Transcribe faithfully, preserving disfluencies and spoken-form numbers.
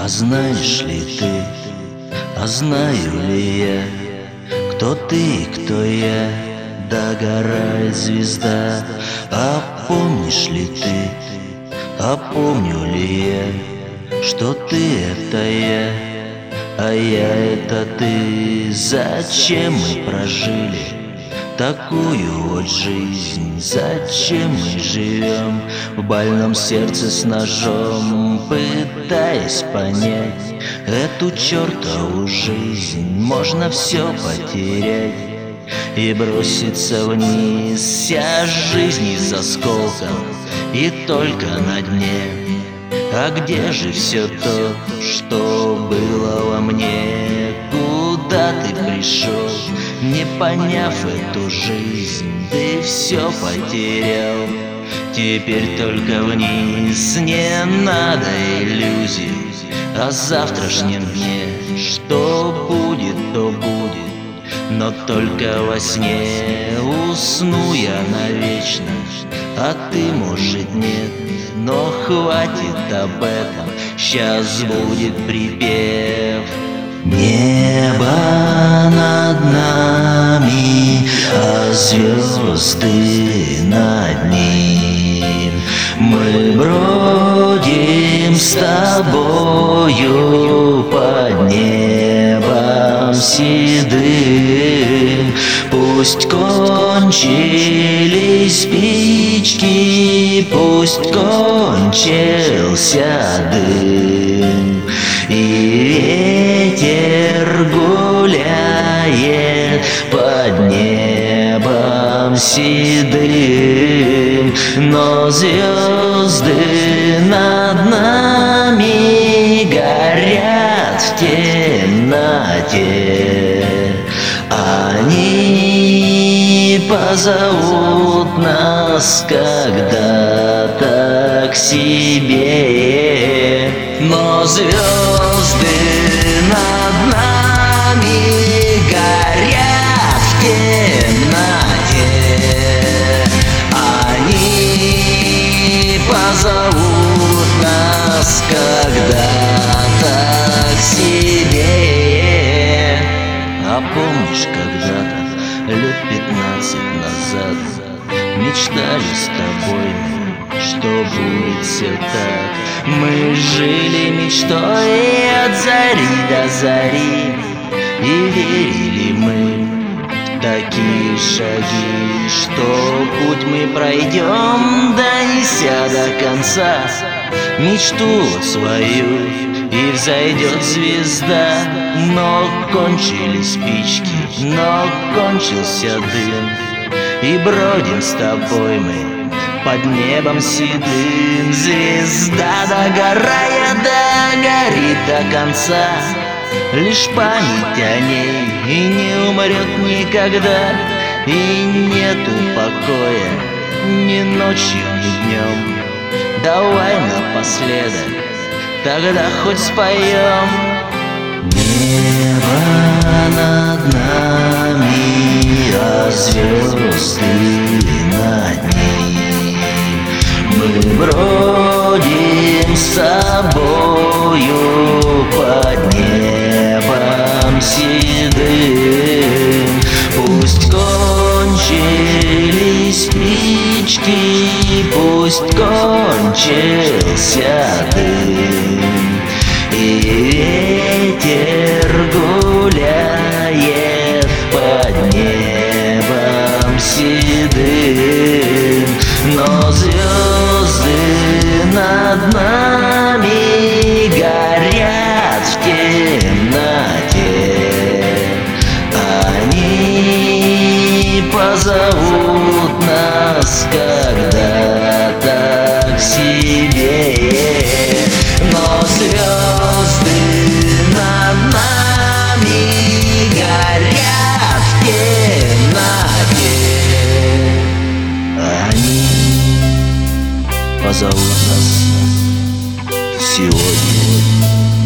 А знаешь ли ты, а знаю ли я, кто ты, кто я, догорает звезда. А помнишь ли ты, а помню ли я, что ты это я, а я это ты. Зачем мы прожили такую вот жизнь? Зачем мы живем в больном сердце с ножом, пытаясь понять эту чертову жизнь? Можно все потерять и броситься вниз, вся жизнь из осколков и только на дне. А где же все то, что было во мне? Куда ты пришел, не поняв эту жизнь? Ты все потерял, теперь только вниз. Не надо иллюзий о завтрашнем дне. Что будет, то будет, но только во сне. Усну я навечно, а ты, может, нет. Но хватит об этом, сейчас будет припев. Небо над нами, а звезды над ним. Мы бродим с тобою под небом седым. Пусть кончились спички, пусть кончился дым, и ветер гуляет под небом седым. Но звезды над нами горят в темноте. Они позовут нас когда-то к себе. Но звезды над нами горят в темноте. Они позовут нас когда-то к себе. А помнишь, когда-то, лет пятнадцать назад, мечтали с тобой, что будет все так. Мы жили мечтой от зари до зари, и верили мы в такие шаги, что путь мы пройдем, донеся до конца мечту свою, и взойдет звезда. Но кончились спички, но кончился дым, и бродим с тобой мы под небом седым. Звезда, догорая, догорит до конца, лишь память о ней и не умрет никогда. И нету покоя ни ночью, ни днем. Давай напоследок тогда хоть споем. Небо над нами, а звезды над ним. Мы бродим с собою под небом седым. Пусть кончились спички, пусть кончился дым, и ветер гуляет под небом седым. Но звезды над нами горят в темноте. Они позовут нас когда-то к себе. Но звезды над нами горят в темноте. Они позовут нас сегодня.